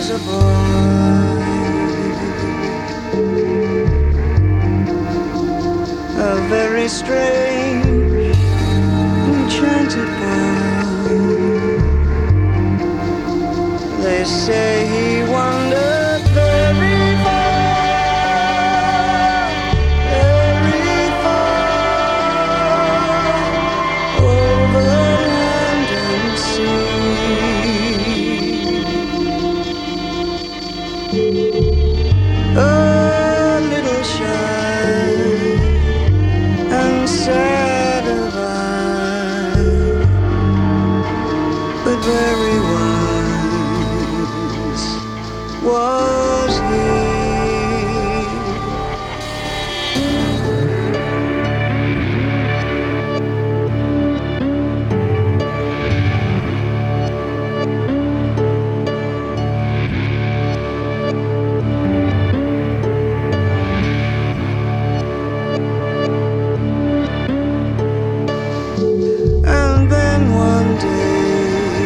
was a boy, a very strange, enchanted boy. They say he wandered very far, very far, over land and sea. A little shy and sad of eye, but very wise was he. And then one day,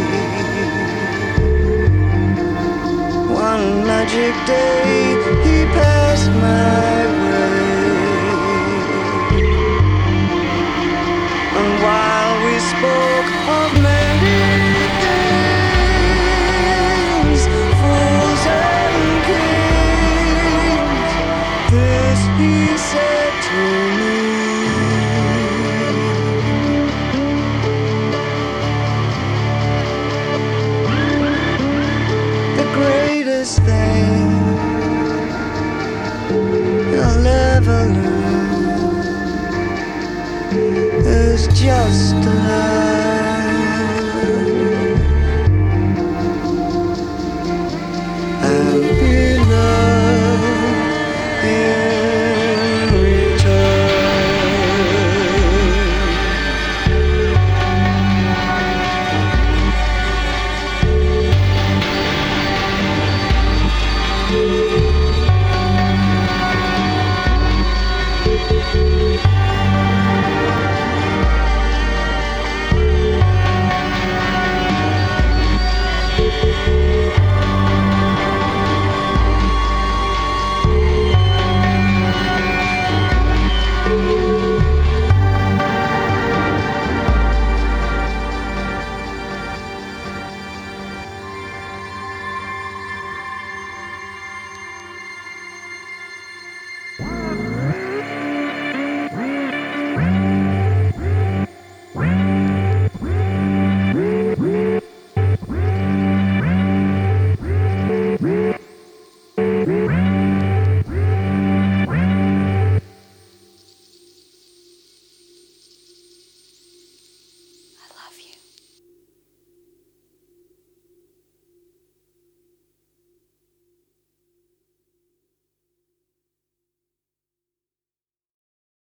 one magic day, he passed my